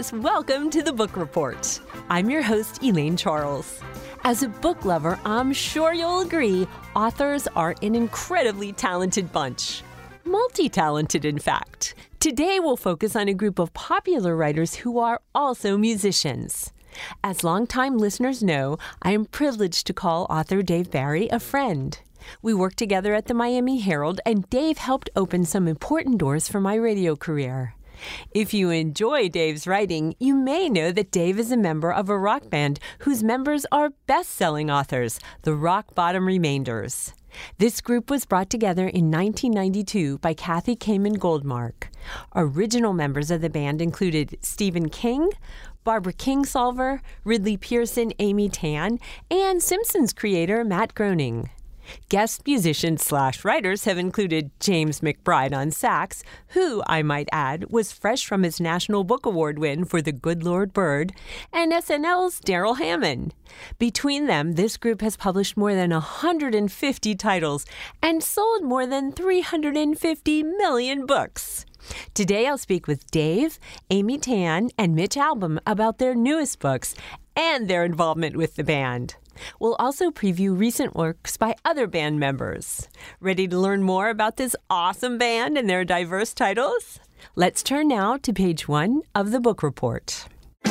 readers, welcome to the Book Report. I'm your host, Elaine Charles. As a book lover, I'm sure you'll agree, authors are an incredibly talented bunch. Multi-talented, in fact. Today, we'll focus on a group of popular writers who are also musicians. As longtime listeners know, I am privileged to call author Dave Barry a friend. We worked together at the Miami Herald, and Dave helped open some important doors for my radio career. If you enjoy Dave's writing, you may know that Dave is a member of a rock band whose members are best-selling authors, the Rock Bottom Remainders. This group was brought together in 1992 by Kathy Kamen Goldmark. Original members of the band included Stephen King, Barbara Kingsolver, Ridley Pearson, Amy Tan, and Simpsons creator Matt Groening. Guest musicians/writers have included James McBride on sax, who, I might add, was fresh from his National Book Award win for The Good Lord Bird, and SNL's Darrell Hammond. Between them, this group has published more than 150 titles and sold more than 350 million books. Today, I'll speak with Dave, Amy Tan, and Mitch Albom about their newest books and their involvement with the band. We'll also preview recent works by other band members. Ready to learn more about this awesome band and their diverse titles? Let's turn now to page 1 of the book report.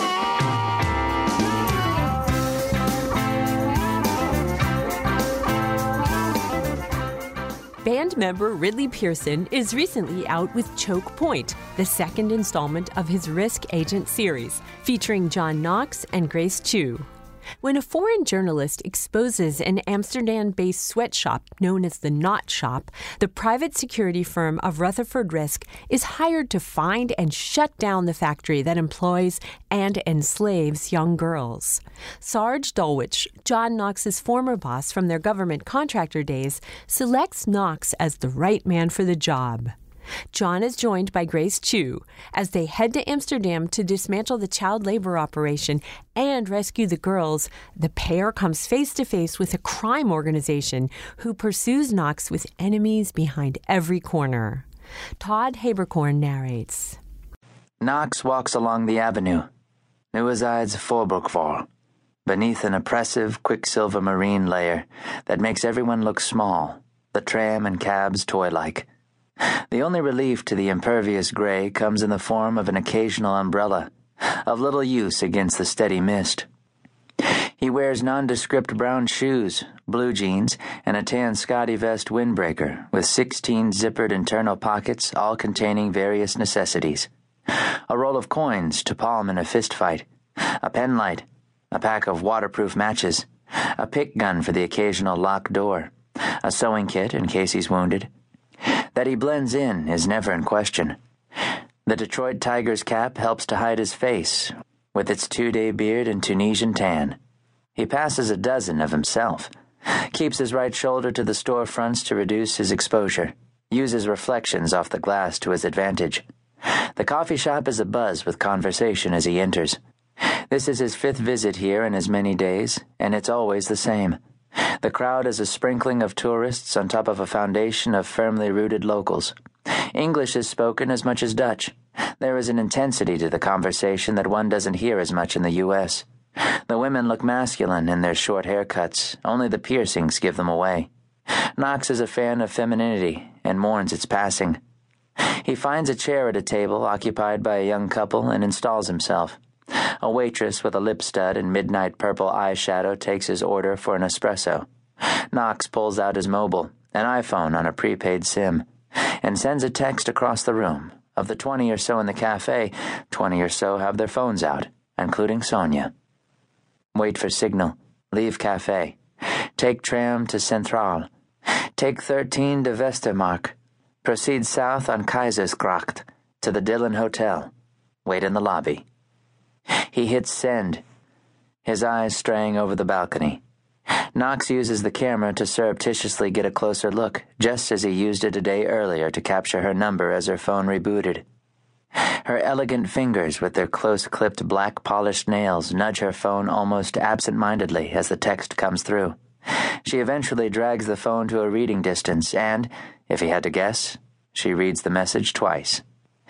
Band member Ridley Pearson is recently out with Choke Point, the second installment of his Risk Agent series, featuring John Knox and Grace Chu. When a foreign journalist exposes an Amsterdam-based sweatshop known as the Knot Shop, the private security firm of Rutherford Risk is hired to find and shut down the factory that employs and enslaves young girls. Sarge Dulwich, John Knox's former boss from their government contractor days, selects Knox as the right man for the job. John is joined by Grace Chu as they head to Amsterdam to dismantle the child labor operation and rescue the girls. The pair comes face to face with a crime organization who pursues Knox with enemies behind every corner. Todd Haberkorn narrates. Knox walks along the avenue, Nieuwezijds Voorburgwal, beneath an oppressive quicksilver marine layer that makes everyone look small, the tram and cabs toy-like. The only relief to the impervious gray comes in the form of an occasional umbrella, of little use against the steady mist. He wears nondescript brown shoes, blue jeans, and a tan Scotty vest windbreaker with 16 zippered internal pockets, all containing various necessities. A roll of coins to palm in a fistfight, a pen light, a pack of waterproof matches, a pick gun for the occasional locked door, a sewing kit in case he's wounded. That he blends in is never in question. The Detroit Tigers cap helps to hide his face, with its 2-day beard and Tunisian tan. He passes a dozen of himself, keeps his right shoulder to the storefronts to reduce his exposure, uses reflections off the glass to his advantage. The coffee shop is abuzz with conversation as he enters. This is his 5th visit here in as many days, and it's always the same. The crowd is a sprinkling of tourists on top of a foundation of firmly rooted locals. English is spoken as much as Dutch. There is an intensity to the conversation that one doesn't hear as much in the U.S. The women look masculine in their short haircuts. Only the piercings give them away. Knox is a fan of femininity and mourns its passing. He finds a chair at a table occupied by a young couple and installs himself. A waitress with a lip stud and midnight purple eyeshadow takes his order for an espresso. Knox pulls out his mobile, an iPhone on a prepaid SIM, and sends a text across the room. Of the 20 or so in the cafe, 20 or so have their phones out, including Sonia. Wait for signal. Leave cafe. Take tram to Centraal. Take 13 to Westermark. Proceed south on Keizersgracht to the Dillon Hotel. Wait in the lobby. He hits send, his eyes straying over the balcony. Knox uses the camera to surreptitiously get a closer look, just as he used it a day earlier to capture her number as her phone rebooted. Her elegant fingers with their close-clipped black-polished nails nudge her phone almost absent-mindedly as the text comes through. She eventually drags the phone to a reading distance and, if he had to guess, she reads the message twice.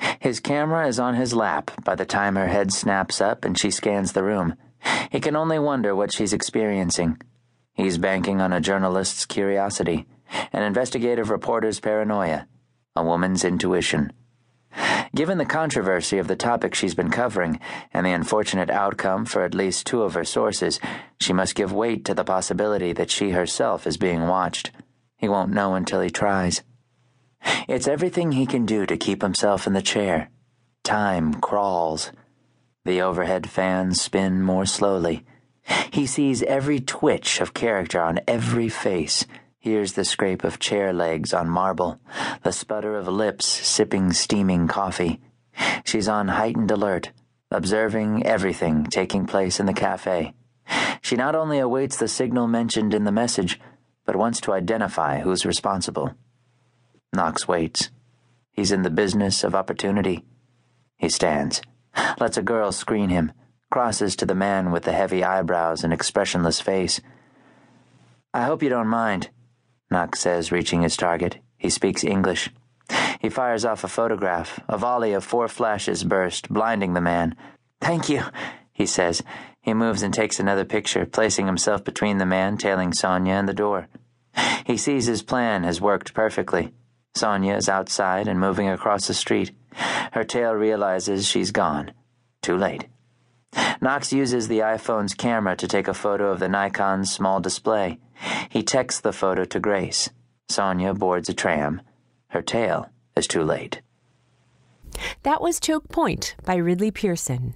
His camera is on his lap by the time her head snaps up and she scans the room. He can only wonder what she's experiencing. He's banking on a journalist's curiosity, an investigative reporter's paranoia, a woman's intuition. Given the controversy of the topic she's been covering and the unfortunate outcome for at least two of her sources, she must give weight to the possibility that she herself is being watched. He won't know until he tries. It's everything he can do to keep himself in the chair. Time crawls. The overhead fans spin more slowly. He sees every twitch of character on every face, hears the scrape of chair legs on marble, the sputter of lips sipping steaming coffee. She's on heightened alert, observing everything taking place in the cafe. She not only awaits the signal mentioned in the message, but wants to identify who's responsible. Knox waits. He's in the business of opportunity. He stands, lets a girl screen him, crosses to the man with the heavy eyebrows and expressionless face. "I hope you don't mind," Knox says, reaching his target. He speaks English. He fires off a photograph. A volley of 4 flashes burst, blinding the man. "Thank you," he says. He moves and takes another picture, placing himself between the man tailing Sonia and the door. He sees his plan has worked perfectly. Sonia is outside and moving across the street. Her tail realizes she's gone. Too late. Knox uses the iPhone's camera to take a photo of the Nikon's small display. He texts the photo to Grace. Sonia boards a tram. Her tail is too late. That was Choke Point by Ridley Pearson.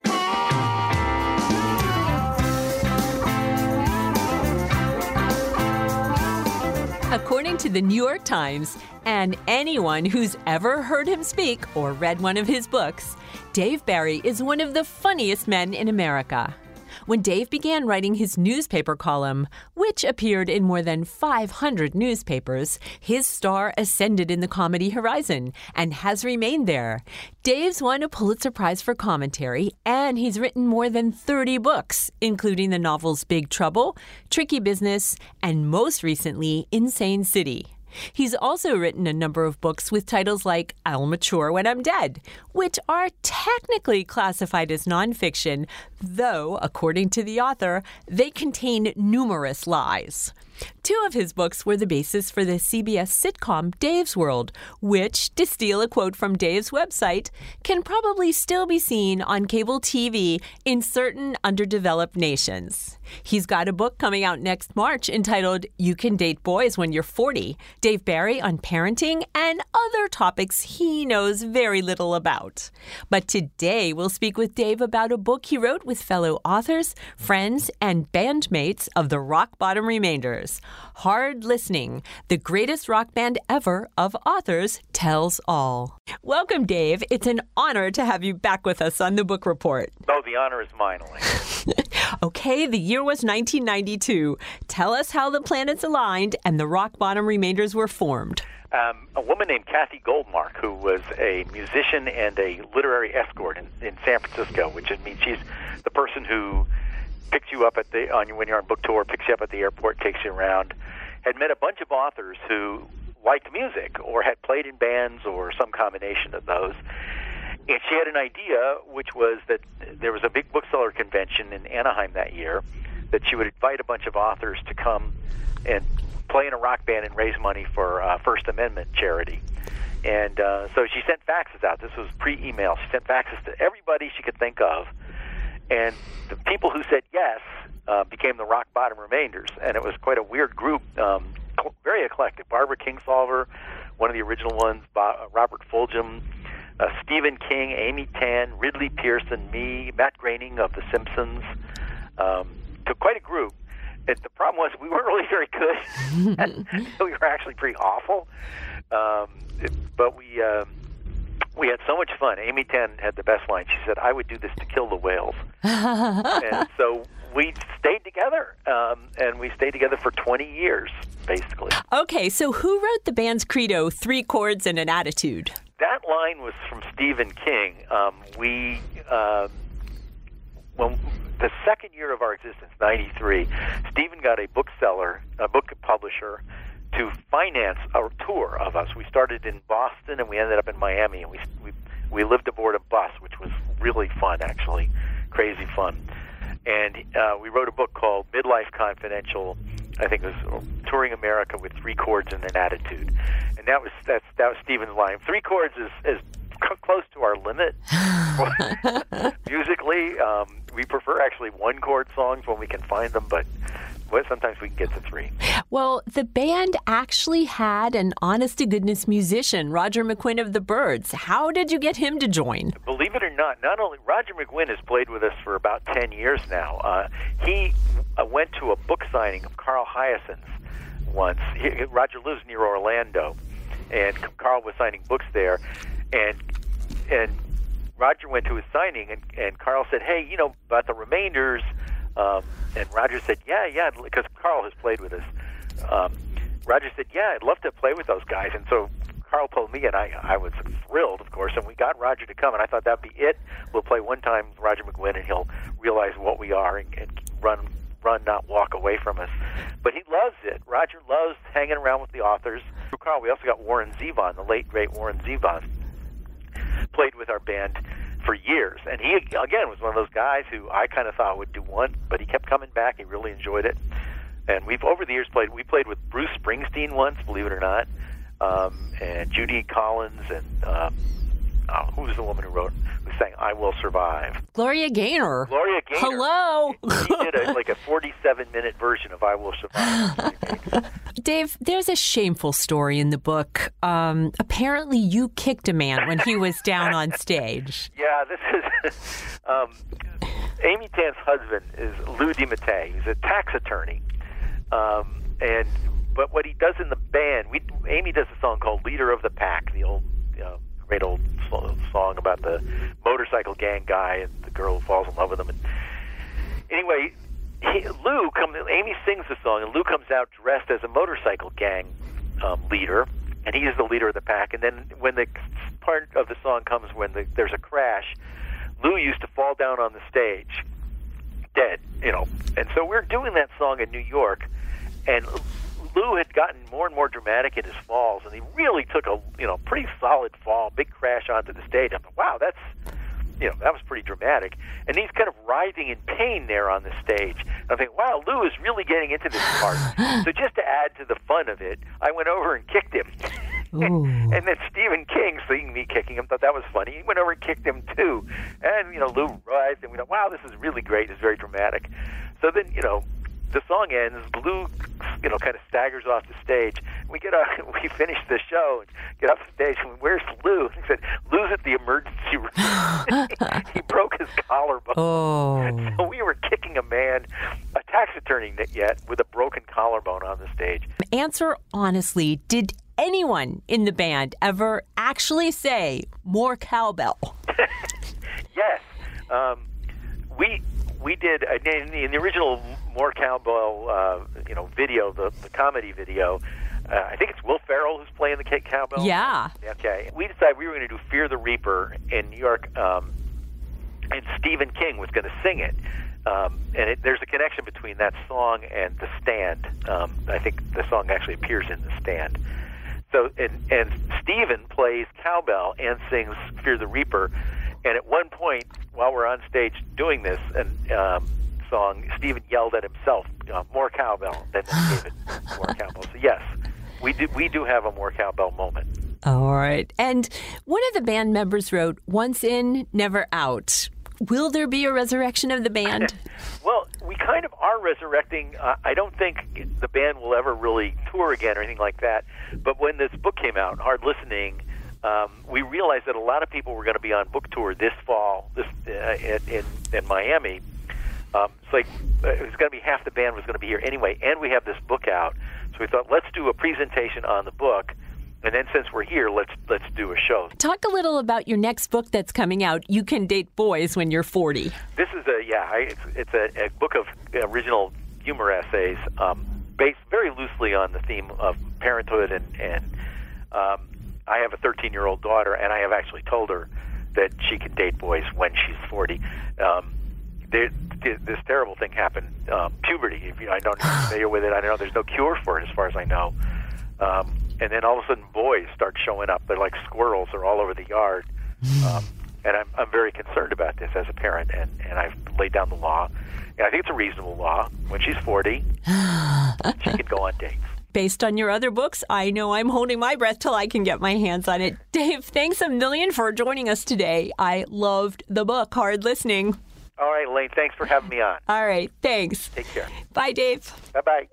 According to the New York Times, and anyone who's ever heard him speak or read one of his books, Dave Barry is one of the funniest men in America. When Dave began writing his newspaper column, which appeared in more than 500 newspapers, his star ascended in the comedy horizon and has remained there. Dave's won a Pulitzer Prize for commentary, and he's written more than 30 books, including the novels Big Trouble, Tricky Business, and most recently, Insane City. He's also written a number of books with titles like I'll Mature When I'm Dead, which are technically classified as nonfiction, though, according to the author, they contain numerous lies. 2 of his books were the basis for the CBS sitcom Dave's World, which, to steal a quote from Dave's website, can probably still be seen on cable TV in certain underdeveloped nations. He's got a book coming out next March entitled You Can Date Boys When You're 40, Dave Barry on parenting and other topics he knows very little about. But today we'll speak with Dave about a book he wrote with fellow authors, friends, and bandmates of the Rock Bottom Remainders. Hard Listening, the greatest rock band ever of authors, tells all. Welcome, Dave. It's an honor to have you back with us on the Book Report. Oh, the honor is mine, Elaine. Okay, the year was 1992. Tell us how the planets aligned and the Rock Bottom Remainders were formed. A woman named Kathy Goldmark, who was a musician and a literary escort in San Francisco, which means she's the person who picks you up when you're on book tour, picks you up at the airport, takes you around, had met a bunch of authors who liked music or had played in bands or some combination of those. And she had an idea, which was that there was a big bookseller convention in Anaheim that year, that she would invite a bunch of authors to come and play in a rock band and raise money for First Amendment charity. And so she sent faxes out. This was pre-email. She sent faxes to everybody she could think of. And the people who said yes became the Rock Bottom Remainders. And it was quite a weird group, very eclectic. Barbara Kingsolver, one of the original ones, Robert Fulghum, Stephen King, Amy Tan, Ridley Pearson, me, Matt Groening of The Simpsons. So quite a group. And the problem was we weren't really very good. We were actually pretty awful. But we had so much fun. Amy Tan had the best line. She said, "I would do this to kill the whales." And so we stayed together, and we stayed together for 20 years, basically. Okay, so who wrote the band's credo, 3 chords and an attitude? That line was from Stephen King. When the second year of our existence, 93, Stephen got a book publisher, to finance a tour of us. We started in Boston, and we ended up in Miami, and we We lived aboard a bus, which was really fun, actually, crazy fun. And we wrote a book called Midlife Confidential. I think it was Touring America with 3 Chords and an Attitude. And that was Stephen's line. 3 chords is close to our limit musically. We prefer actually 1-chord songs when we can find them, but sometimes we can get to 3. Well, the band actually had an honest-to-goodness musician, Roger McGuinn of the Byrds. How did you get him to join? Believe it or not only Roger McGuinn has played with us for about 10 years now. He went to a book signing of Carl Hyacint's once. Roger lives near Orlando, and Carl was signing books there, and Roger went to his signing, and Carl said, "Hey, about the Remainders." And Roger said, yeah, because Carl has played with us. Roger said, "Yeah, I'd love to play with those guys." And so Carl told me, and I was thrilled, of course, and we got Roger to come, and I thought that'd be it. We'll play one time with Roger McGuinn, and he'll realize what we are and run, not walk away from us. But he loves it. Roger loves hanging around with the authors. Through Carl, we also got Warren Zevon, the late, great Warren Zevon, played with our band for years. And he, again, was one of those guys who I kind of thought would do one, but he kept coming back. He really enjoyed it. And we've, over the years, we played with Bruce Springsteen once, believe it or not, and Judy Collins, and who was the woman who sang "I Will Survive"? Gloria Gaynor. Gloria Gaynor. Hello. He did a 47-minute version of "I Will Survive." Dave, there's a shameful story in the book. Apparently, you kicked a man when he was down on stage. Yeah, this is Amy Tan's husband is Lou DiMattei. He's a tax attorney, but what he does in the band, Amy does a song called "Leader of the Pack," the old, great old song about the motorcycle gang guy and the girl who falls in love with him. And anyway, Amy sings the song, and Lou comes out dressed as a motorcycle gang leader, and he is the leader of the pack. And then when the part of the song comes when there's a crash, Lou used to fall down on the stage, dead, And so we're doing that song in New York, and Lou had gotten more and more dramatic in his falls, and he really took a pretty solid fall, big crash onto the stage. I thought, wow, that was pretty dramatic. And he's kind of writhing in pain there on the stage. And I think, wow, Lou is really getting into this part. So just to add to the fun of it, I went over and kicked him. And then Stephen King, seeing me kicking him, thought that was funny. He went over and kicked him too. And, Lou writhed, and we thought, wow, this is really great. It's very dramatic. So then, the song ends. Lou, kind of staggers off the stage. We finish the show and get off the stage. And where's Lou? He said, "Lou's at the emergency room." He broke his collarbone. Oh. So we were kicking a man, a tax attorney yet, with a broken collarbone on the stage. Answer honestly, did anyone in the band ever actually say "more cowbell"? Yes. We did in the original "More Cowbell" video, the comedy video. I think it's Will Ferrell who's playing the cowbell. Yeah. Okay. We decided we were going to do "Fear the Reaper" in New York, and Stephen King was going to sing it. And there's a connection between that song and The Stand. I think the song actually appears in The Stand. So and Stephen plays cowbell and sings "Fear the Reaper." And at one point, while we're on stage doing this song, Stephen yelled at himself, "More cowbell!" Then David, "More cowbell!" So yes, we do have a "more cowbell" moment. All right. And one of the band members wrote, "Once in, never out." Will there be a resurrection of the band? Well, we kind of are resurrecting. I don't think the band will ever really tour again or anything like that. But when this book came out, Hard Listening, we realized that a lot of people were going to be on book tour this fall in Miami. It's like it was going to be half the band was going to be here anyway, and we have this book out. So we thought, let's do a presentation on the book, and then since we're here, let's do a show. Talk a little about your next book that's coming out, You Can Date Boys When You're 40. This is it's a book of original humor essays based very loosely on the theme of parenthood and I have a 13-year-old daughter, and I have actually told her that she can date boys when she's 40. This terrible thing happened, puberty. I don't know if you're familiar with it. I don't know. There's no cure for it as far as I know. And then all of a sudden, boys start showing up. They're like squirrels. They're all over the yard. And I'm very concerned about this as a parent, and I've laid down the law. And I think it's a reasonable law. When she's 40, she can go on dates. Based on your other books, I know I'm holding my breath till I can get my hands on it. Dave, thanks a million for joining us today. I loved the book. Hard listening. All right, Elaine, thanks for having me on. All right, thanks. Take care. Bye, Dave. Bye-bye.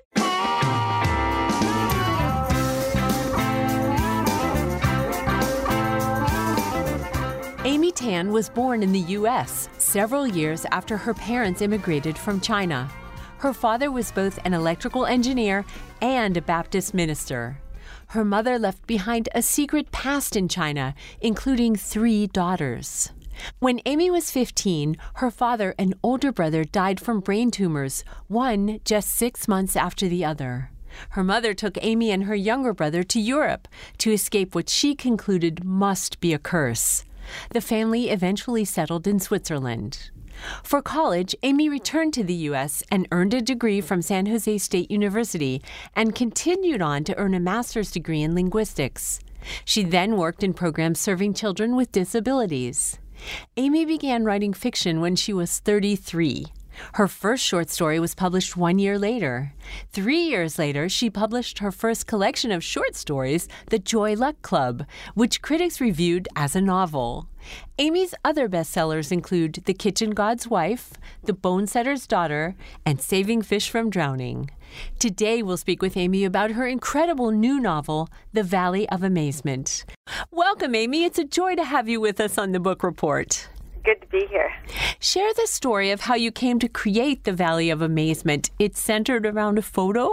Amy Tan was born in the U.S. several years after her parents immigrated from China. Her father was both an electrical engineer and a Baptist minister. Her mother left behind a secret past in China, including 3 daughters. When Amy was 15, her father and older brother died from brain tumors, one just 6 months after the other. Her mother took Amy and her younger brother to Europe to escape what she concluded must be a curse. The family eventually settled in Switzerland. For college, Amy returned to the U.S. and earned a degree from San Jose State University and continued on to earn a master's degree in linguistics. She then worked in programs serving children with disabilities. Amy began writing fiction when she was 33. Her first short story was published 1 year later. 3 years later, she published her first collection of short stories, The Joy Luck Club, which critics reviewed as a novel. Amy's other bestsellers include The Kitchen God's Wife, The Bonesetter's Daughter, and Saving Fish from Drowning. Today, we'll speak with Amy about her incredible new novel, The Valley of Amazement. Welcome, Amy. It's a joy to have you with us on the Book Report. Good to be here. Share the story of how you came to create The Valley of Amazement. It's centered around a photo?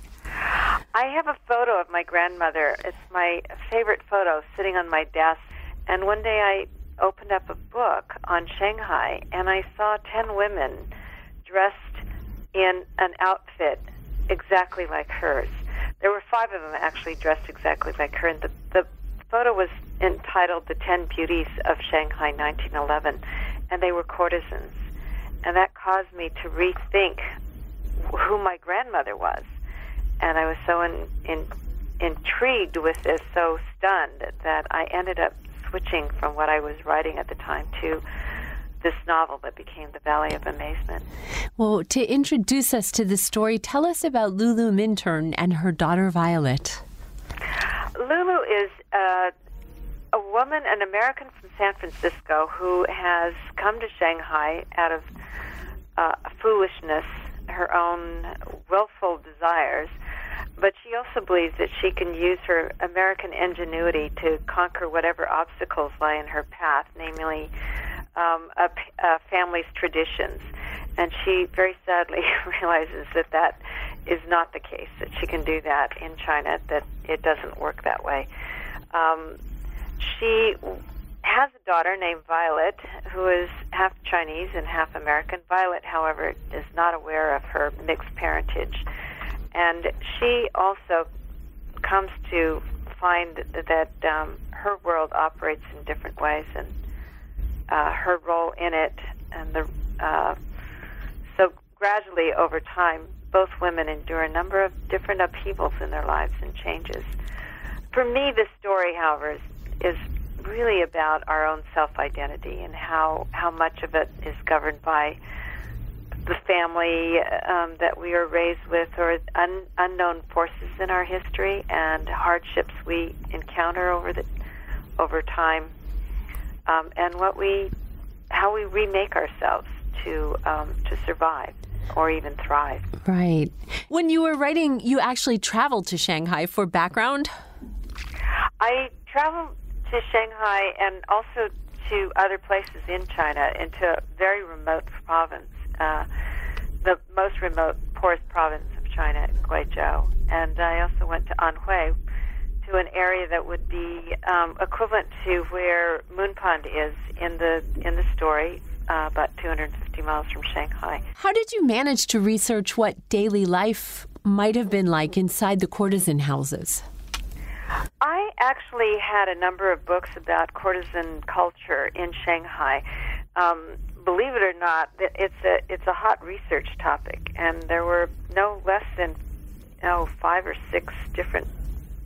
I have a photo of my grandmother. It's my favorite photo sitting on my desk. And one day I opened up a book on Shanghai, and I saw 10 women dressed in an outfit exactly like hers. There were 5 of them actually dressed exactly like her. And the photo was entitled The 10 Beauties of Shanghai 1911, and they were courtesans. And that caused me to rethink who my grandmother was. And I was so intrigued with this, so stunned, that I ended up switching from what I was writing at the time to this novel that became The Valley of Amazement. Well, to introduce us to the story, tell us about Lulu Minturn and her daughter Violet. Lulu is a woman, an American from San Francisco, who has come to Shanghai out of foolishness, her own willful desires, but she also believes that she can use her American ingenuity to conquer whatever obstacles lie in her path, namely a family's traditions. And she very sadly realizes that that is not the case, that she can do that in China, that it doesn't work that way. She has a daughter named Violet, who is half Chinese and half American. Violet, however, is not aware of her mixed parentage. And she also comes to find that her world operates in different ways, and her role in it. And so gradually, over time, both women endure a number of different upheavals in their lives and changes. For me, this story, however, is really about our own self-identity and how much of it is governed by the family that we are raised with, or unknown forces in our history and hardships we encounter over time, and how we remake ourselves to survive or even thrive. Right. When you were writing, you actually traveled to Shanghai for background? I traveled to Shanghai and also to other places in China, into a very remote province, the most remote, poorest province of China, Guizhou. And I also went to Anhui, to an area that would be equivalent to where Moon Pond is in the story, about 250 miles from Shanghai. How did you manage to research what daily life might have been like inside the courtesan houses? I actually had a number of books about courtesan culture in Shanghai. Believe it or not, it's a hot research topic, and there were no less than 5 or 6 different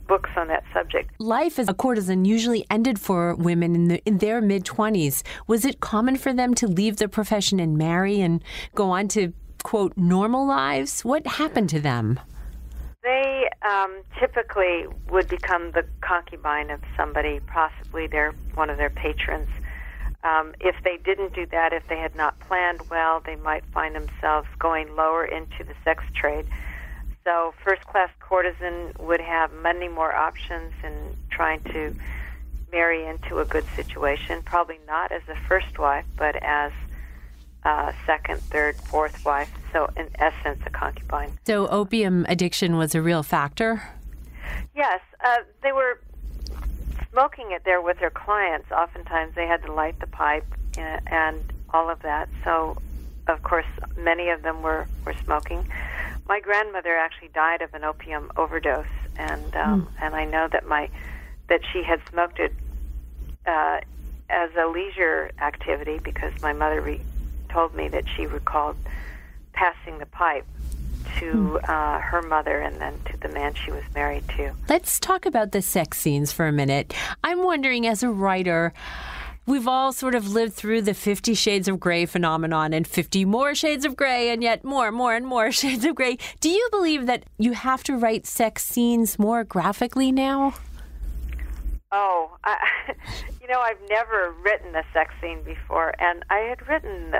books on that subject. Life as a courtesan usually ended for women in their mid-20s. Was it common for them to leave the profession and marry and go on to, quote, normal lives? What happened to them? They typically would become the concubine of somebody, possibly one of their patrons. If they didn't do that, if they had not planned well, they might find themselves going lower into the sex trade. So first-class courtesan would have many more options in trying to marry into a good situation, probably not as a first wife, but as second, third, fourth wife, so in essence a concubine. So opium addiction was a real factor? Yes. They were smoking it there with their clients. Oftentimes they had to light the pipe and all of that. So, of course, many of them were smoking. My grandmother actually died of an opium overdose, and I know that she had smoked it as a leisure activity because my mother told me that she recalled passing the pipe to her mother and then to the man she was married to. Let's talk about the sex scenes for a minute. I'm wondering, as a writer, we've all sort of lived through the 50 Shades of Grey phenomenon and 50 more shades of gray and yet more and more shades of gray. Do you believe that you have to write sex scenes more graphically now? Oh, I've never written a sex scene before, and I had written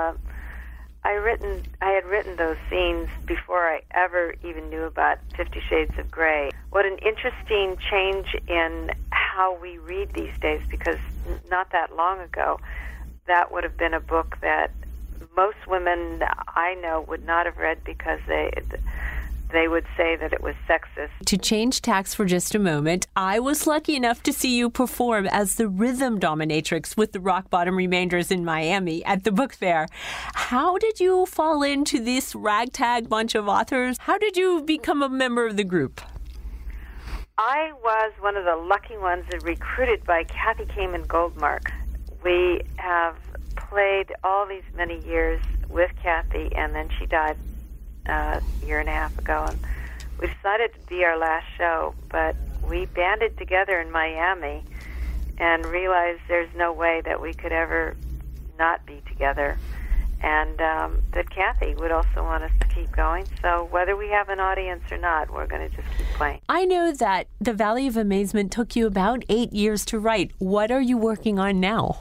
those scenes before I ever even knew about 50 Shades of Grey. What an interesting change in how we read these days, because not that long ago, that would have been a book that most women I know would not have read because they would say that it was sexist. To change tacks for just a moment, I was lucky enough to see you perform as the rhythm dominatrix with the Rock Bottom Remainders in Miami at the book fair. How did you fall into this ragtag bunch of authors? How did you become a member of the group? I was one of the lucky ones recruited by Kathy Kamen Goldmark. We have played all these many years with Kathy, and then she died a year and a half ago, and we decided to be our last show, but we banded together in Miami and realized there's no way that we could ever not be together, and that Kathy would also want us to keep going. So whether we have an audience or not, we're going to just keep playing. I know that The Valley of Amazement took you about 8 years to write. What are you working on now?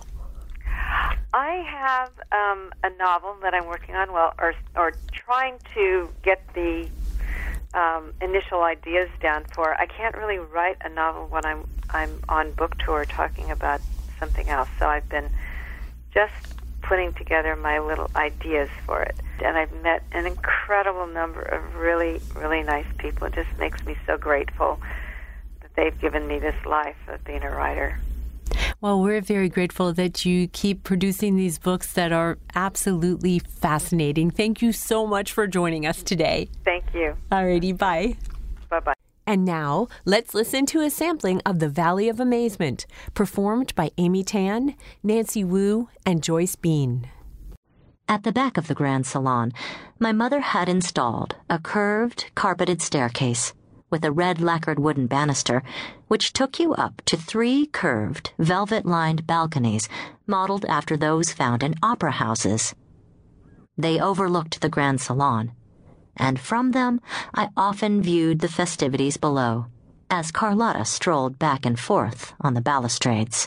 I have a novel that I'm working on, or trying to get the initial ideas down for. I can't really write a novel when I'm on book tour talking about something else. So I've been just putting together my little ideas for it. And I've met an incredible number of really, really nice people. It just makes me so grateful that they've given me this life of being a writer. Well, we're very grateful that you keep producing these books that are absolutely fascinating. Thank you so much for joining us today. Thank you. Alrighty, bye. Bye-bye. And now, let's listen to a sampling of The Valley of Amazement, performed by Amy Tan, Nancy Wu, and Joyce Bean. At the back of the Grand Salon, my mother had installed a curved, carpeted staircase with a red lacquered wooden banister, which took you up to 3 curved, velvet-lined balconies modeled after those found in opera houses. They overlooked the Grand Salon, and from them I often viewed the festivities below, as Carlotta strolled back and forth on the balustrades.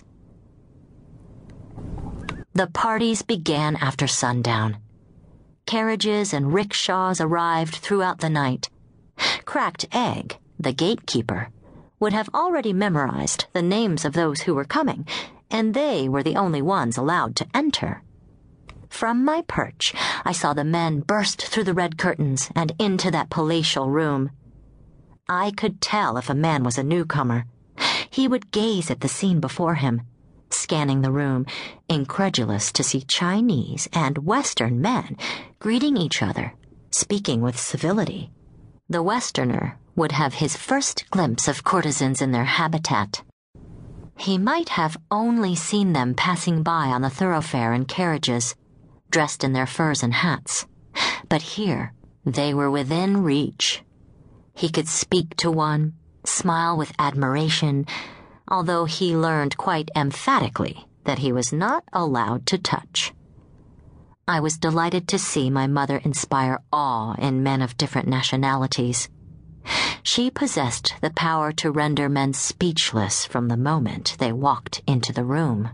The parties began after sundown. Carriages and rickshaws arrived throughout the night. Cracked Egg, the gatekeeper, would have already memorized the names of those who were coming, and they were the only ones allowed to enter. From my perch, I saw the men burst through the red curtains and into that palatial room. I could tell if a man was a newcomer. He would gaze at the scene before him, scanning the room, incredulous to see Chinese and Western men greeting each other, speaking with civility. The Westerner would have his first glimpse of courtesans in their habitat. He might have only seen them passing by on the thoroughfare in carriages, dressed in their furs and hats. But here, they were within reach. He could speak to one, smile with admiration, although he learned quite emphatically that he was not allowed to touch. I was delighted to see my mother inspire awe in men of different nationalities. She possessed the power to render men speechless from the moment they walked into the room.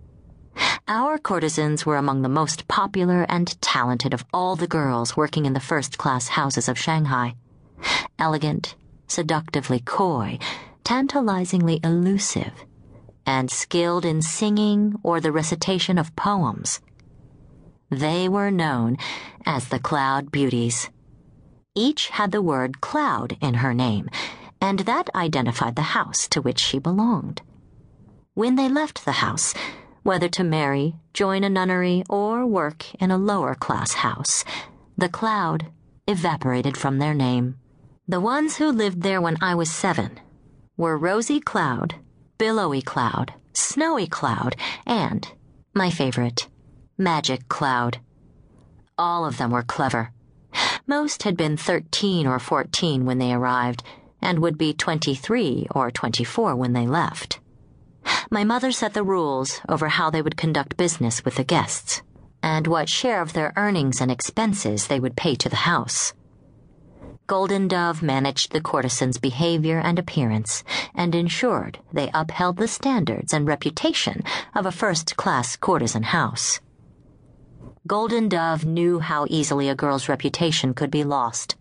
Our courtesans were among the most popular and talented of all the girls working in the first-class houses of Shanghai. Elegant, seductively coy, tantalizingly elusive, and skilled in singing or the recitation of poems. They were known as the Cloud Beauties. Each had the word Cloud in her name, and that identified the house to which she belonged. When they left the house, whether to marry, join a nunnery, or work in a lower-class house, the Cloud evaporated from their name. The ones who lived there when I was 7 were Rosy Cloud, Billowy Cloud, Snowy Cloud, and, my favorite, Magic Cloud. All of them were clever. Most had been 13 or 14 when they arrived, and would be 23 or 24 when they left. My mother set the rules over how they would conduct business with the guests, and what share of their earnings and expenses they would pay to the house. Golden Dove managed the courtesans' behavior and appearance, and ensured they upheld the standards and reputation of a first-class courtesan house. Golden Dove knew how easily a girl's reputation could be lost.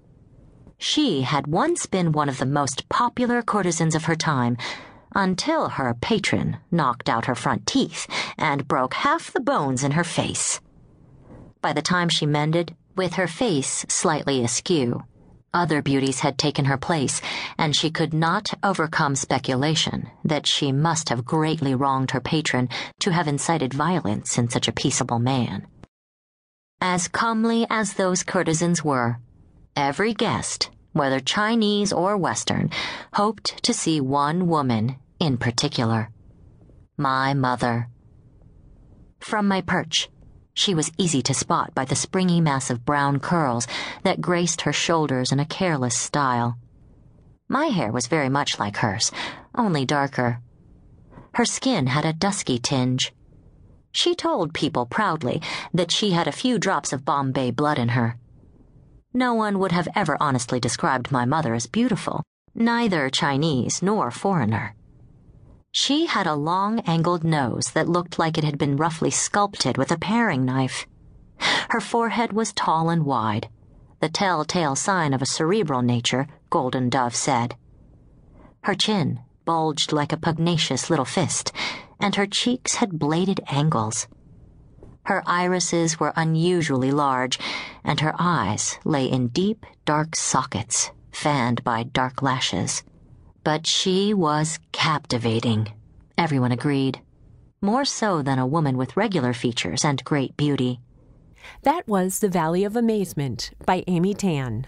She had once been one of the most popular courtesans of her time, until her patron knocked out her front teeth and broke half the bones in her face. By the time she mended, with her face slightly askew, other beauties had taken her place, and she could not overcome speculation that she must have greatly wronged her patron to have incited violence in such a peaceable man. As comely as those courtesans were, every guest, whether Chinese or Western, hoped to see one woman in particular: my mother. From my perch, she was easy to spot by the springy mass of brown curls that graced her shoulders in a careless style. My hair was very much like hers, only darker. Her skin had a dusky tinge. She told people proudly that she had a few drops of Bombay blood in her. No one would have ever honestly described my mother as beautiful, neither Chinese nor foreigner. She had a long, angled nose that looked like it had been roughly sculpted with a paring knife. Her forehead was tall and wide, the telltale sign of a cerebral nature, Golden Dove said. Her chin bulged like a pugnacious little fist, and her cheeks had bladed angles. Her irises were unusually large, and her eyes lay in deep, dark sockets, fanned by dark lashes. But she was captivating, everyone agreed, more so than a woman with regular features and great beauty. That was The Valley of Amazement by Amy Tan.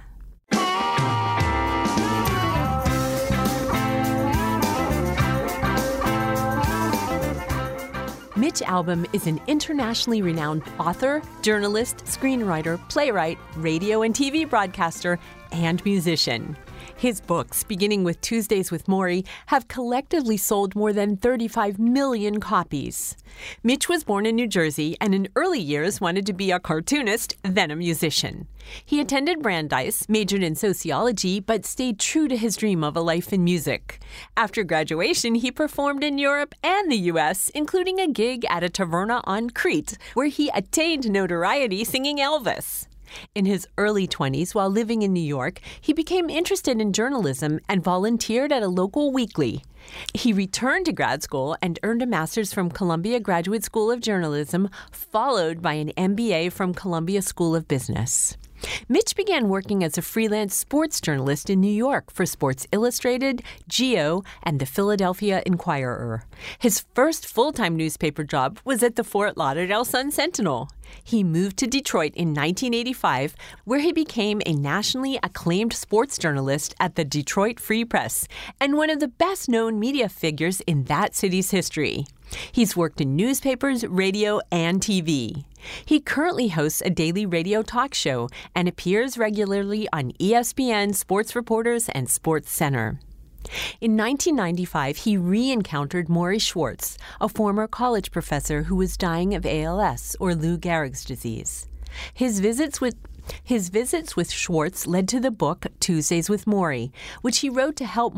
Mitch Albom is an internationally renowned author, journalist, screenwriter, playwright, radio and TV broadcaster, and musician. His books, beginning with Tuesdays with Morrie, have collectively sold more than 35 million copies. Mitch was born in New Jersey and in early years wanted to be a cartoonist, then a musician. He attended Brandeis, majored in sociology, but stayed true to his dream of a life in music. After graduation, he performed in Europe and the U.S., including a gig at a taverna on Crete, where he attained notoriety singing Elvis. In his early 20s, while living in New York, he became interested in journalism and volunteered at a local weekly. He returned to grad school and earned a master's from Columbia Graduate School of Journalism, followed by an MBA from Columbia School of Business. Mitch began working as a freelance sports journalist in New York for Sports Illustrated, Geo, and the Philadelphia Inquirer. His first full-time newspaper job was at the Fort Lauderdale Sun-Sentinel. He moved to Detroit in 1985, where he became a nationally acclaimed sports journalist at the Detroit Free Press and one of the best-known media figures in that city's history. He's worked in newspapers, radio, and TV. He currently hosts a daily radio talk show and appears regularly on ESPN, Sports Reporters, and Sports Center. In 1995, he re-encountered Maury Schwartz, a former college professor who was dying of ALS, or Lou Gehrig's disease. His visits with Schwartz led to the book Tuesdays with Maury, which he wrote to help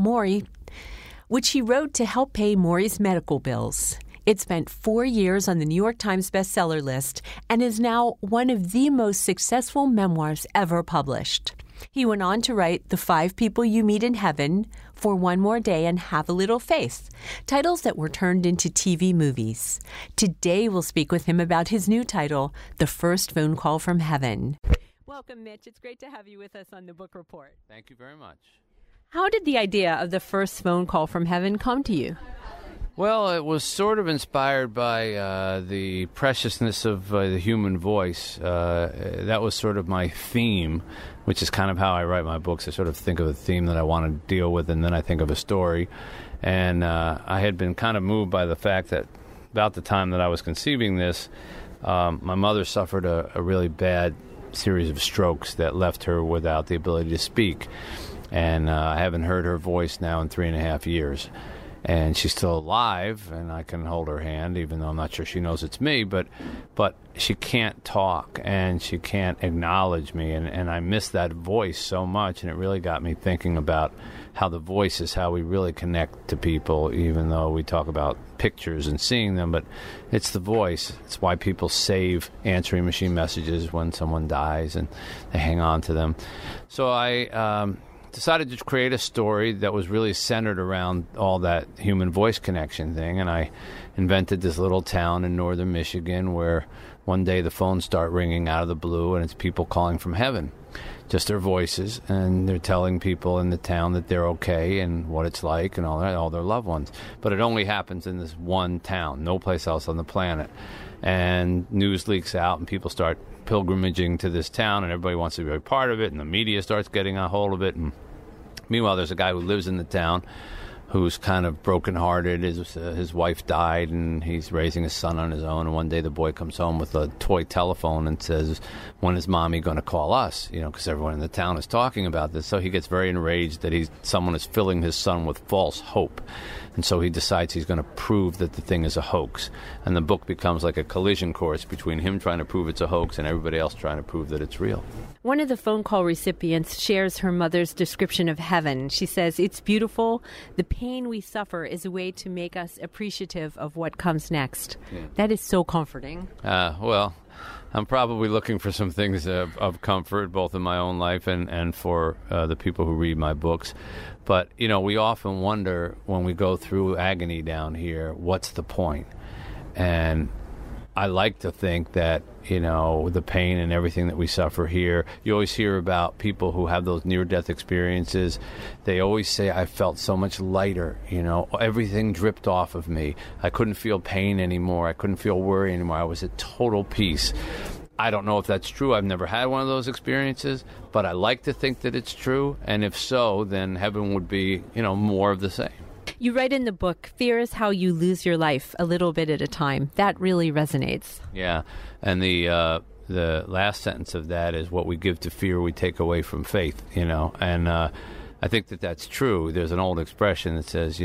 pay Maury's medical bills. It spent 4 years on the New York Times bestseller list and is now one of the most successful memoirs ever published. He went on to write The 5 People You Meet in Heaven, For One More Day, and Have a Little Faith, titles that were turned into TV movies. Today we'll speak with him about his new title, The First Phone Call from Heaven. Welcome, Mitch. It's great to have you with us on the Book Report. Thank you very much. How did the idea of The First Phone Call from Heaven come to you? Well, it was sort of inspired by the preciousness of the human voice. That was sort of my theme, which is kind of how I write my books. I sort of think of a theme that I want to deal with, and then I think of a story. And I had been kind of moved by the fact that about the time that I was conceiving this, my mother suffered a really bad series of strokes that left her without the ability to speak. And I haven't heard her voice now in 3.5 years. And she's still alive, and I can hold her hand, even though I'm not sure she knows it's me. But she can't talk, and she can't acknowledge me, and I miss that voice so much. And it really got me thinking about how the voice is how we really connect to people, even though we talk about pictures and seeing them. But it's the voice. It's why people save answering machine messages when someone dies, and they hang on to them. So I decided to create a story that was really centered around all that human voice connection thing, and I invented this little town in northern Michigan where one day the phones start ringing out of the blue, and it's people calling from heaven, just their voices, and they're telling people in the town that they're okay and what it's like and all that, all their loved ones. But it only happens in this one town, no place else on the planet. And news leaks out, and people start pilgrimaging to this town, and everybody wants to be a part of it, and the media starts getting a hold of it. And meanwhile, there's a guy who lives in the town who's kind of brokenhearted. His wife died, and he's raising his son on his own. And one day the boy comes home with a toy telephone and says, when is Mommy going to call us? Because everyone in the town is talking about this. So he gets very enraged that someone is filling his son with false hope. And so he decides he's going to prove that the thing is a hoax. And the book becomes like a collision course between him trying to prove it's a hoax and everybody else trying to prove that it's real. One of the phone call recipients shares her mother's description of heaven. She says, "It's beautiful. The pain we suffer is a way to make us appreciative of what comes next." Yeah. That is so comforting. Well, I'm probably looking for some things of comfort, both in my own life and for the people who read my books. But, we often wonder when we go through agony down here, what's the point? And I like to think that, the pain and everything that we suffer here, you always hear about people who have those near-death experiences. They always say, I felt so much lighter, everything dripped off of me. I couldn't feel pain anymore. I couldn't feel worry anymore. I was at total peace. I don't know if that's true. I've never had one of those experiences, but I like to think that it's true. And if so, then heaven would be, more of the same. You write in the book, fear is how you lose your life a little bit at a time. That really resonates. Yeah. And the last sentence of that is, what we give to fear, we take away from faith, And I think that that's true. There's an old expression that says,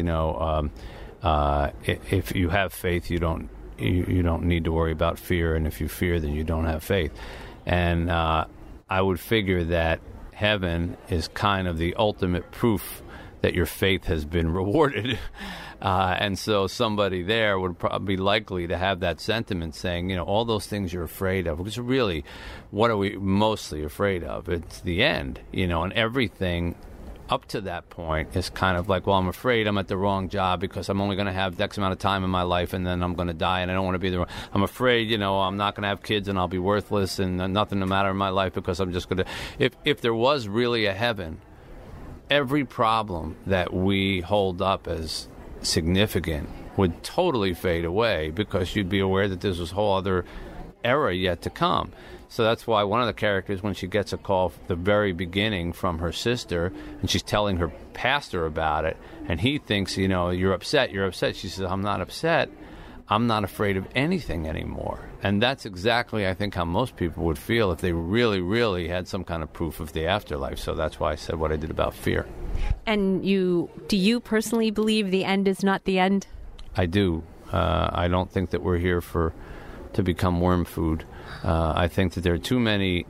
if you have faith, you don't need to worry about fear, and if you fear, then you don't have faith. And I would figure that heaven is kind of the ultimate proof that your faith has been rewarded. And so somebody there would probably be likely to have that sentiment saying, all those things you're afraid of, because really, what are we mostly afraid of? It's the end, and everything up to that point is kind of like, well, I'm afraid I'm at the wrong job because I'm only going to have X amount of time in my life and then I'm going to die, and I don't want to be there. I'm afraid, I'm not going to have kids and I'll be worthless and nothing to matter in my life because I'm just going to... If there was really a heaven, every problem that we hold up as significant would totally fade away because you'd be aware that there's this whole other era yet to come. So that's why one of the characters, when she gets a call at the very beginning from her sister, and she's telling her pastor about it, and he thinks, you're upset. She says, I'm not upset. I'm not afraid of anything anymore. And that's exactly, I think, how most people would feel if they really, really had some kind of proof of the afterlife. So that's why I said what I did about fear. And do you personally believe the end is not the end? I do. I don't think that we're here to become worm food. I think that there are too many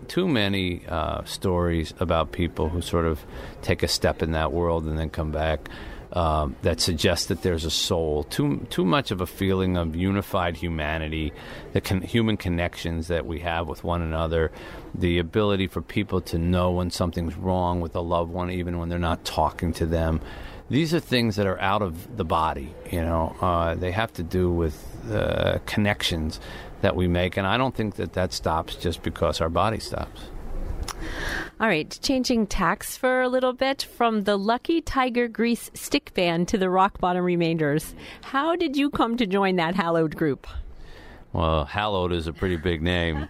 stories about people who sort of take a step in that world and then come back that suggest that there's a soul. Too much of a feeling of unified humanity, human connections that we have with one another, the ability for people to know when something's wrong with a loved one, even when they're not talking to them. These are things that are out of the body, They have to do with connections that we make, and I don't think that stops just because our body stops. All right, changing tacks for a little bit, from the Lucky Tiger Grease stick band to the Rock Bottom Remainders. How did you come to join that hallowed group? Well, hallowed is a pretty big name.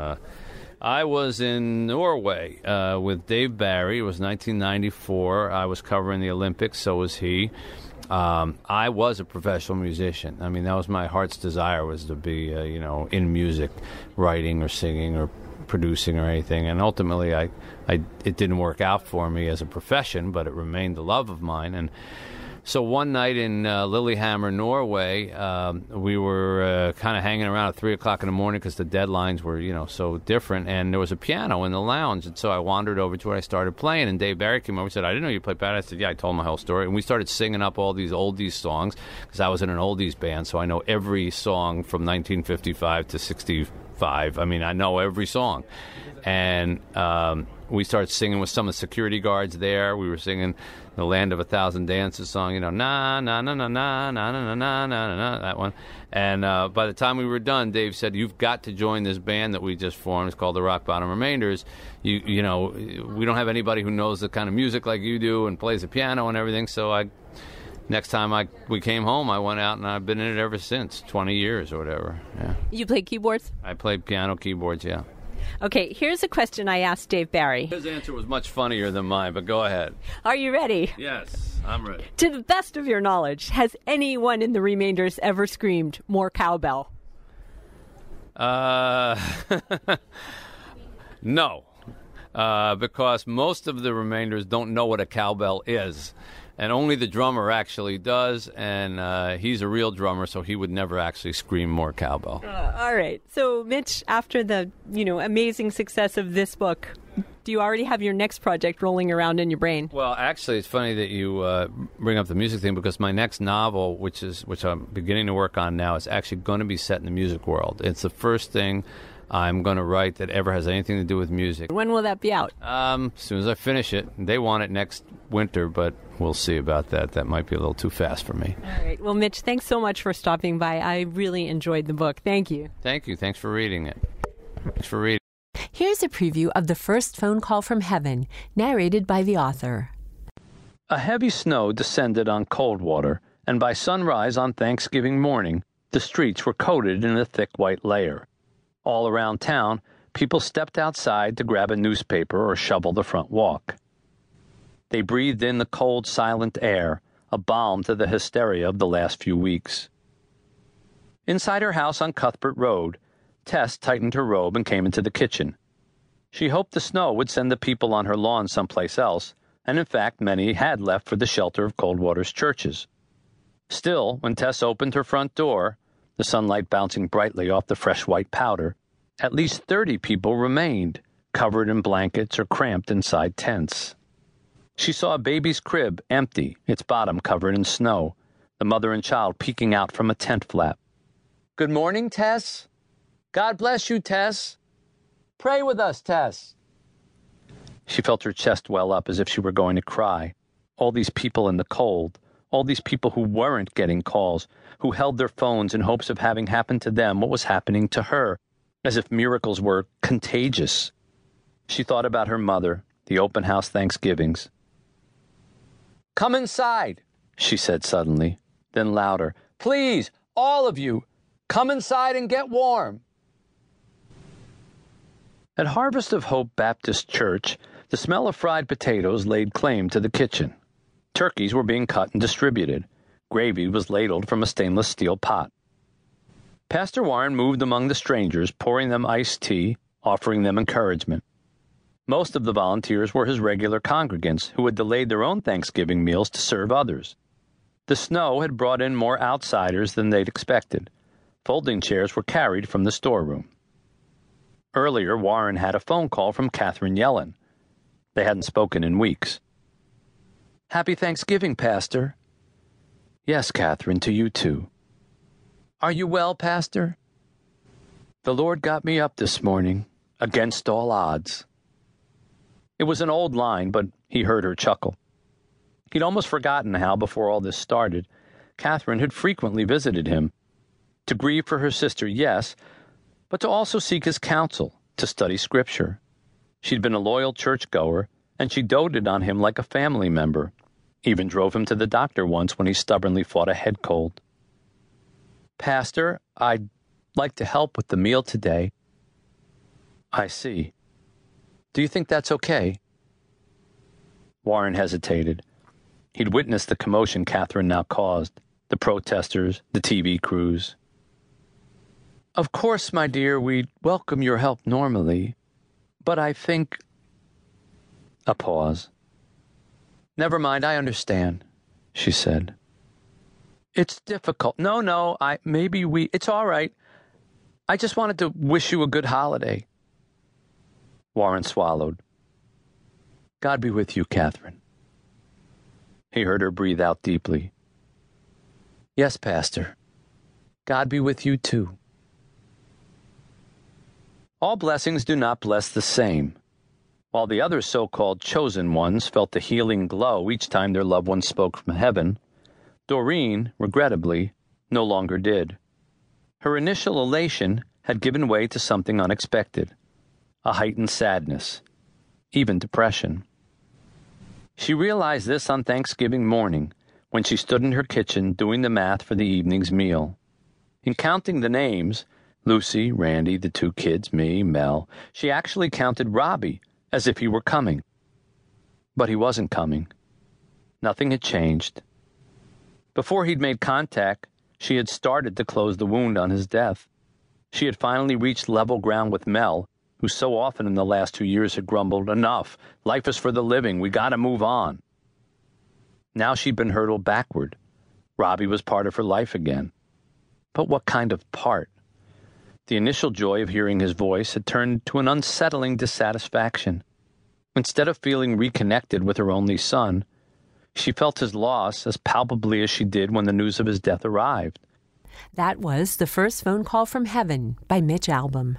I was in Norway with Dave Barry. It was 1994. I was covering the Olympics, so was he. I was a professional musician. I mean, that was my heart's desire, was to be, in music, writing or singing or producing or anything. And ultimately, it didn't work out for me as a profession, but it remained a love of mine. And so one night in Lillehammer, Norway, we were kind of hanging around at 3 o'clock in the morning because the deadlines were, so different. And there was a piano in the lounge. And so I wandered over to where I started playing. And Dave Barry came over and said, "I didn't know you played piano." I said, "Yeah." I told him my whole story. And we started singing up all these oldies songs because I was in an oldies band. So I know every song from 1955 to 65. I mean, I know every song. And we started singing with some of the security guards there. We were singing the Land of a Thousand Dances song, na na na na na na na na na na, that one. And by the time we were done, Dave said, "You've got to join this band that we just formed. It's called the Rock Bottom Remainders. We don't have anybody who knows the kind of music like you do and plays the piano and everything." So next time we came home, I went out and I've been in it ever since, 20 years or whatever. Yeah. You play keyboards? I played piano, keyboards, yeah. Okay, here's a question I asked Dave Barry. His answer was much funnier than mine, but go ahead. Are you ready? Yes, I'm ready. To the best of your knowledge, has anyone in the Remainders ever screamed more cowbell? No, because most of the Remainders don't know what a cowbell is. And only the drummer actually does, and he's a real drummer, so he would never actually scream more cowbell. All right. So, Mitch, after the amazing success of this book, do you already have your next project rolling around in your brain? Well, actually, it's funny that you bring up the music thing, because my next novel, which I'm beginning to work on now, is actually going to be set in the music world. It's the first thing I'm going to write that ever has anything to do with music. When will that be out? As soon as I finish it. They want it next winter, but we'll see about that. That might be a little too fast for me. All right. Well, Mitch, thanks so much for stopping by. I really enjoyed the book. Thank you. Thank you. Thanks for reading it. Thanks for reading. Here's a preview of The First Phone Call from Heaven, narrated by the author. A heavy snow descended on Coldwater, and by sunrise on Thanksgiving morning, the streets were coated in a thick white layer. All around town, people stepped outside to grab a newspaper or shovel the front walk. They breathed in the cold, silent air, a balm to the hysteria of the last few weeks. Inside her house on Cuthbert Road, Tess tightened her robe and came into the kitchen. She hoped the snow would send the people on her lawn someplace else, and in fact many had left for the shelter of Coldwater's churches. Still, when Tess opened her front door, the sunlight bouncing brightly off the fresh white powder, at least 30 people remained, covered in blankets or cramped inside tents. She saw a baby's crib empty, its bottom covered in snow, the mother and child peeking out from a tent flap. "Good morning, Tess." "God bless you, Tess." "Pray with us, Tess." She felt her chest well up as if she were going to cry. All these people in the cold, all these people who weren't getting calls, who held their phones in hopes of having happened to them what was happening to her, as if miracles were contagious. She thought about her mother, the open house Thanksgivings. "Come inside," she said suddenly, then louder, "Please, all of you, come inside and get warm." At Harvest of Hope Baptist Church, the smell of fried potatoes laid claim to the kitchen. Turkeys were being cut and distributed. Gravy was ladled from a stainless steel pot. Pastor Warren moved among the strangers, pouring them iced tea, offering them encouragement. Most of the volunteers were his regular congregants who had delayed their own Thanksgiving meals to serve others. The snow had brought in more outsiders than they'd expected. Folding chairs were carried from the storeroom. Earlier, Warren had a phone call from Catherine Yellen. They hadn't spoken in weeks. "Happy Thanksgiving, Pastor." "Yes, Catherine, to you too." "Are you well, Pastor?" "The Lord got me up this morning, against all odds." It was an old line, but he heard her chuckle. He'd almost forgotten how, before all this started, Catherine had frequently visited him. To grieve for her sister, yes, but to also seek his counsel, to study Scripture. She'd been a loyal churchgoer, and she doted on him like a family member, even drove him to the doctor once when he stubbornly fought a head cold. "Pastor, I'd like to help with the meal today." "I see. Do you think that's okay?" Warren hesitated. He'd witnessed the commotion Catherine now caused, the protesters, the TV crews. "Of course, my dear, we'd welcome your help normally, but I think—" A pause. "Never mind, I understand," she said. "It's difficult. No, it's all right. I just wanted to wish you a good holiday." Warren swallowed. "God be with you, Catherine." He heard her breathe out deeply. "Yes, Pastor. God be with you, too." All blessings do not bless the same. While the other so-called chosen ones felt the healing glow each time their loved one spoke from heaven, Doreen, regrettably, no longer did. Her initial elation had given way to something unexpected, a heightened sadness, even depression. She realized this on Thanksgiving morning when she stood in her kitchen doing the math for the evening's meal. In counting the names, Lucy, Randy, the 2 kids, me, Mel, she actually counted Robbie as if he were coming. But he wasn't coming. Nothing had changed. Before he'd made contact, she had started to close the wound on his death. She had finally reached level ground with Mel, who so often in the last 2 years had grumbled, "Enough, life is for the living, we gotta move on." Now she'd been hurtled backward. Robbie was part of her life again. But what kind of part? The initial joy of hearing his voice had turned to an unsettling dissatisfaction. Instead of feeling reconnected with her only son, she felt his loss as palpably as she did when the news of his death arrived. That was The First Phone Call from Heaven by Mitch Albom.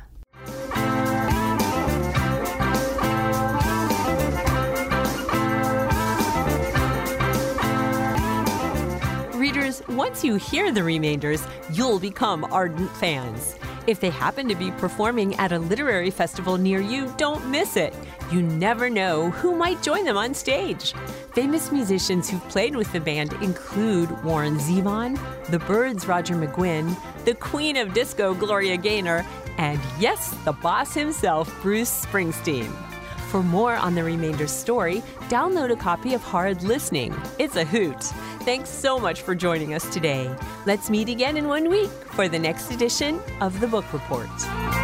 Readers, once you hear the remainders, you'll become ardent fans. If they happen to be performing at a literary festival near you, don't miss it. You never know who might join them on stage. Famous musicians who've played with the band include Warren Zevon, The Byrds' Roger McGuinn, the Queen of Disco Gloria Gaynor, and yes, the boss himself, Bruce Springsteen. For more on the Remainders story, download a copy of Hard Listening. It's a hoot. Thanks so much for joining us today. Let's meet again in 1 week for the next edition of The Book Report.